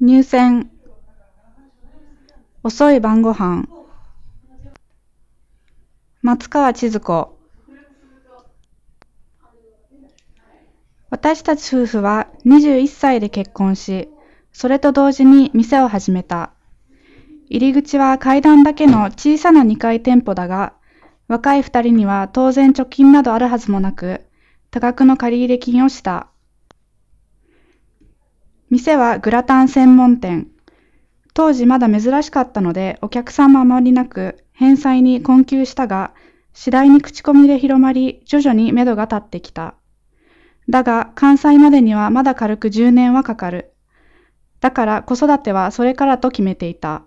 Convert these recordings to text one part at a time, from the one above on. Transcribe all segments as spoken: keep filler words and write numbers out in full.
入選。遅い晩ご飯。松川千鶴子。私たち夫婦はにじゅういっさいで結婚し、それと同時に店を始めた。入り口は階段だけの小さなにかい店舗だが、若い二人には当然貯金などあるはずもなく、多額の借入金をした。店はグラタン専門店。当時まだ珍しかったのでお客さんもあまりなく、返済に困窮したが、次第に口コミで広まり、徐々に目処が立ってきた。だが、完済までにはまだ軽くじゅうねんはかかる。だから子育てはそれからと決めていた。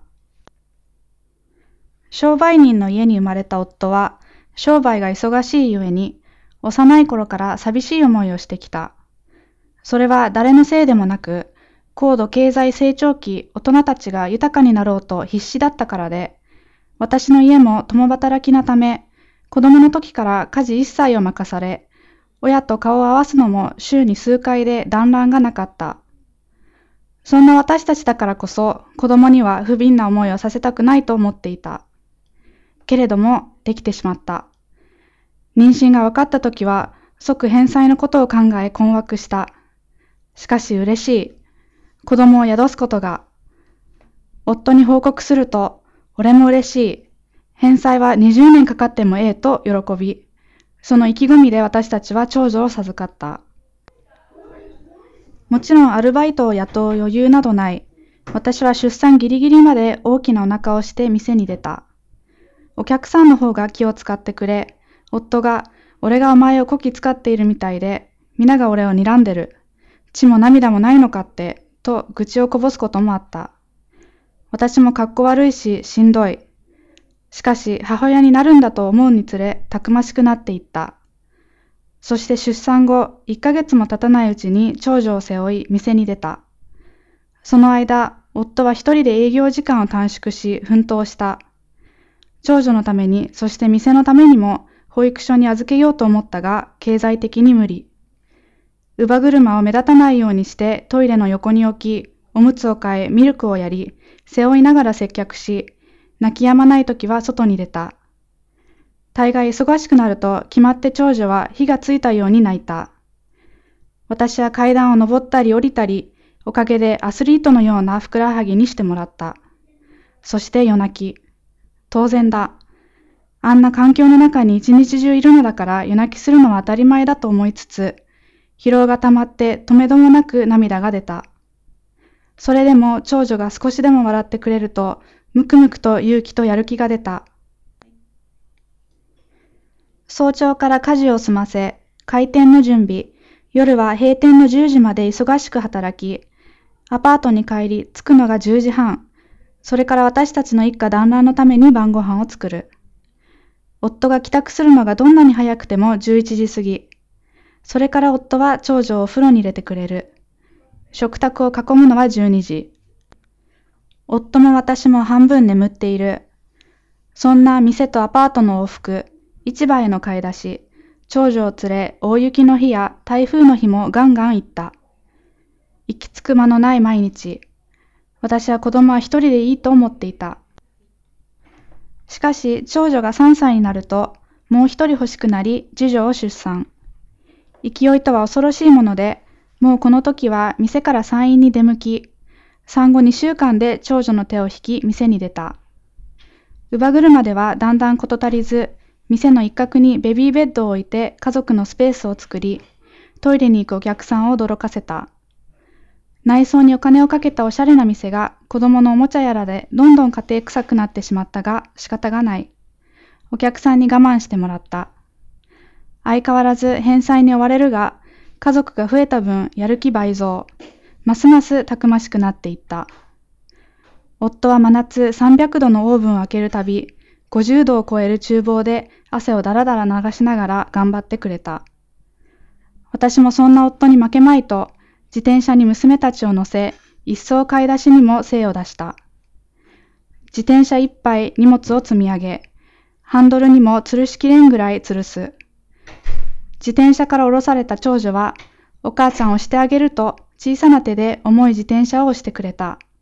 商売人の家に生まれた夫は、商売が忙しいゆえに、幼い頃から寂しい思いをしてきた。それは誰のせいでもなく、高度経済成長期、大人たちが豊かになろうと必死だったからで、私の家も共働きなため、子供の時から家事一切を任され、親と顔を合わすのも週に数回で団らんがなかった。そんな私たちだからこそ、子供には不憫な思いをさせたくないと思っていた。けれども、できてしまった。妊娠が分かった時は、即返済のことを考え困惑した。しかし嬉しい。子供を宿すことが。夫に報告すると、俺も嬉しい。返済はにじゅうねんかかってもええと喜び、その意気込みで私たちは長女を授かった。もちろんアルバイトを雇う余裕などない。私は出産ギリギリまで大きなお腹をして店に出た。お客さんの方が気を使ってくれ、夫が、俺がお前をこき使っているみたいで、皆が俺を睨んでる。血も涙もないのかって、と愚痴をこぼすこともあった。私もかっこ悪いし、しんどい。しかし、母親になるんだと思うにつれ、たくましくなっていった。そして出産後、いっかげつも経たないうちに長女を背負い、店に出た。その間、夫は一人で営業時間を短縮し、奮闘した。長女のために、そして店のためにも、保育所に預けようと思ったが、経済的に無理。乳母車を目立たないようにしてトイレの横に置き、おむつを替え、ミルクをやり、背負いながら接客し、泣き止まないときは外に出た。大概忙しくなると決まって長女は火がついたように泣いた。私は階段を登ったり降りたり、おかげでアスリートのようなふくらはぎにしてもらった。そして夜泣き。当然だ。あんな環境の中に一日中いるのだから夜泣きするのは当たり前だと思いつつ、疲労が溜まって止めどもなく涙が出た。それでも長女が少しでも笑ってくれると、むくむくと勇気とやる気が出た。早朝から家事を済ませ、開店の準備、夜は閉店のじゅうじまで忙しく働き、アパートに帰り着くのがじゅうじはん、それから私たちの一家団らんのために晩ご飯を作る。夫が帰宅するのがどんなに早くてもじゅういちじ過ぎ。それから夫は長女をお風呂に入れてくれる。食卓を囲むのはじゅうにじ。夫も私も半分眠っている。そんな店とアパートの往復、市場への買い出し、長女を連れ大雪の日や台風の日もガンガン行った。行き着く間のない毎日。私は子供は一人でいいと思っていた。しかし長女がさんさいになると、もう一人欲しくなり次女を出産。勢いとは恐ろしいもので、もうこの時は店から産院に出向き、産後にしゅうかんで長女の手を引き店に出た。乳母車ではだんだんこと足りず、店の一角にベビーベッドを置いて家族のスペースを作り、トイレに行くお客さんを驚かせた。内装にお金をかけたおしゃれな店が子供のおもちゃやらでどんどん家庭臭くなってしまったが仕方がない。お客さんに我慢してもらった。相変わらず返済に追われるが、家族が増えた分やる気倍増。ますますたくましくなっていった。夫は真夏さんびゃくどのオーブンを開けるたび、ごじゅうどを超える厨房で汗をだらだら流しながら頑張ってくれた。私もそんな夫に負けまいと、自転車に娘たちを乗せ、一層買い出しにも精を出した。自転車いっぱい荷物を積み上げ、ハンドルにも吊るしきれんぐらい吊るす。自転車から降ろされた長女は、お母ちゃんを押してあげると小さな手で重い自転車を押してくれた。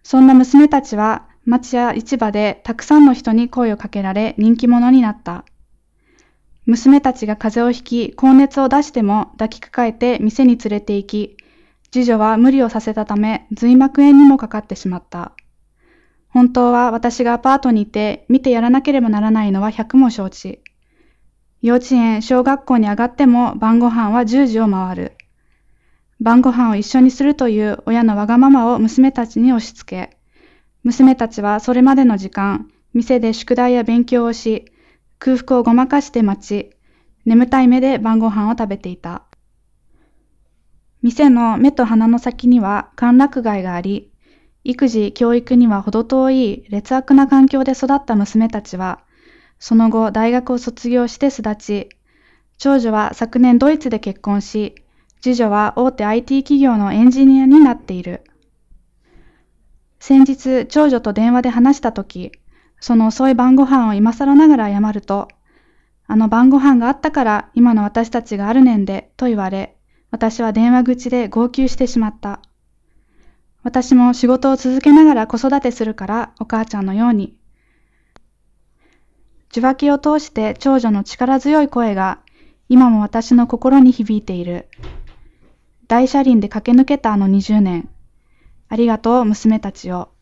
そんな娘たちは町や市場でたくさんの人に声をかけられ人気者になった。娘たちが風邪をひき、高熱を出しても抱きかかえて店に連れて行き、次女は無理をさせたため髄膜炎にもかかってしまった。本当は私がアパートにいて見てやらなければならないのは百も承知。幼稚園、小学校に上がっても晩ご飯はじゅうじを回る。晩ご飯を一緒にするという親のわがままを娘たちに押し付け、娘たちはそれまでの時間、店で宿題や勉強をし、空腹をごまかして待ち、眠たい目で晩ご飯を食べていた。店の目と鼻の先には歓楽街があり、育児、教育には程遠い劣悪な環境で育った娘たちは、その後大学を卒業して巣立ち、長女は昨年ドイツで結婚し、次女は大手 アイティー 企業のエンジニアになっている。先日、長女と電話で話したとき、その遅い晩ご飯を今更ながら謝ると、あの晩ご飯があったから今の私たちがあるねんで、と言われ、私は電話口で号泣してしまった。私も仕事を続けながら子育てするからお母ちゃんのように。受話器を通して長女の力強い声が今も私の心に響いている。大車輪で駆け抜けたあのにじゅうねん。ありがとう娘たちよ。